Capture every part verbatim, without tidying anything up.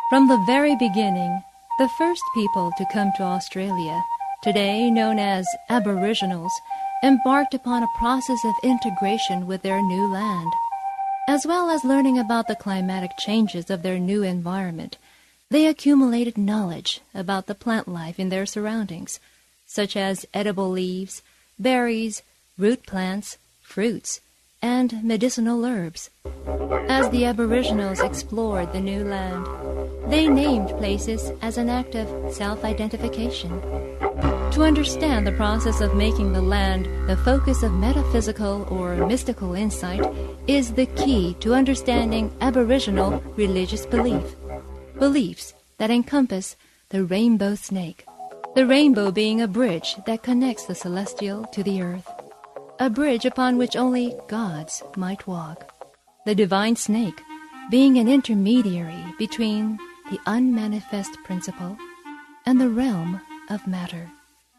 From the very beginning, the first people to come to Australia, today known as Aboriginals, embarked upon a process of integration with their new land. As well as learning about the climatic changes of their new environment, they accumulated knowledge about the plant life in their surroundings, such as edible leaves, berries, root plants, fruits, and medicinal herbs. As the Aboriginals explored the new land, they named places as an act of self-identification. To understand the process of making the land the focus of metaphysical or mystical insight is the key to understanding Aboriginal religious belief. Beliefs that encompass the rainbow snake, the rainbow being a bridge that connects the celestial to the earth, a bridge upon which only gods might walk, the divine snake being an intermediary between the unmanifest principle and the realm of matter.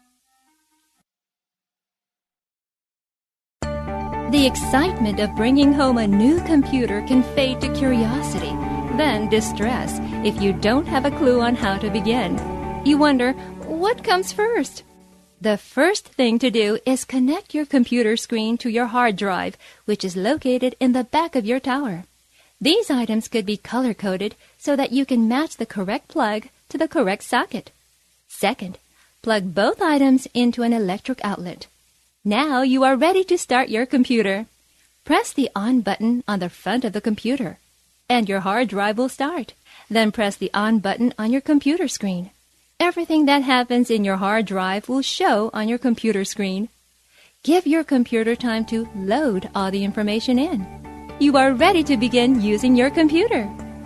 The excitement of bringing home a new computer can fade to curiosity, then distress if you don't have a clue on how to begin. You wonder, what comes first? The first thing to do is connect your computer screen to your hard drive, which is located in the back of your tower. These items could be color-coded so that you can match the correct plug to the correct socket. Second, plug both items into an electric outlet. Now you are ready to start your computer. Press the on button on the front of the computer, and your hard drive will start. Then press the on button on your computer screen. Everything that happens in your hard drive will show on your computer screen. Give your computer time to load all the information in. You are ready to begin using your computer.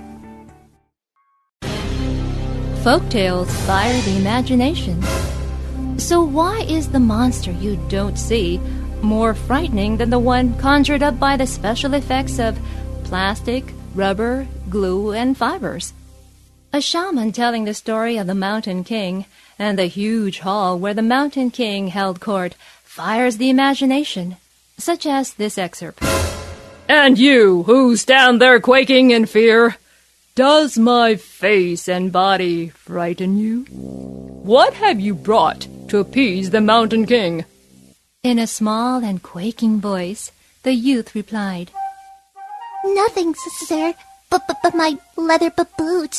Folktales fire the imagination. So why is the monster you don't see more frightening than the one conjured up by the special effects of plastic, rubber, glue, and fibers? A shaman telling the story of the Mountain King and the huge hall where the Mountain King held court fires the imagination, such as this excerpt. "And you, who stand there quaking in fear, does my face and body frighten you? What have you brought to appease the Mountain King?" In a small and quaking voice, the youth replied, "Nothing, sir, but, but, but my leather boots."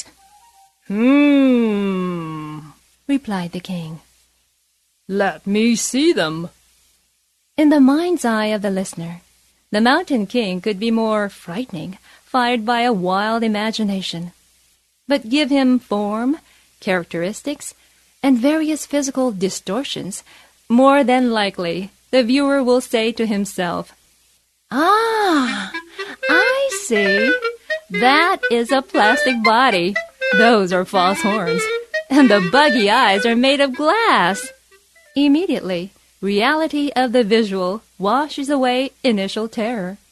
Hmm, replied the king. "Let me see them." In the mind's eye of the listener, the Mountain King could be more frightening, fired by a wild imagination. But give him form, characteristics, and various physical distortions, more than likely the viewer will say to himself, "Ah, I see. That is a plastic body. Those are false horns, and the buggy eyes are made of glass." Immediately, reality of the visual washes away initial terror.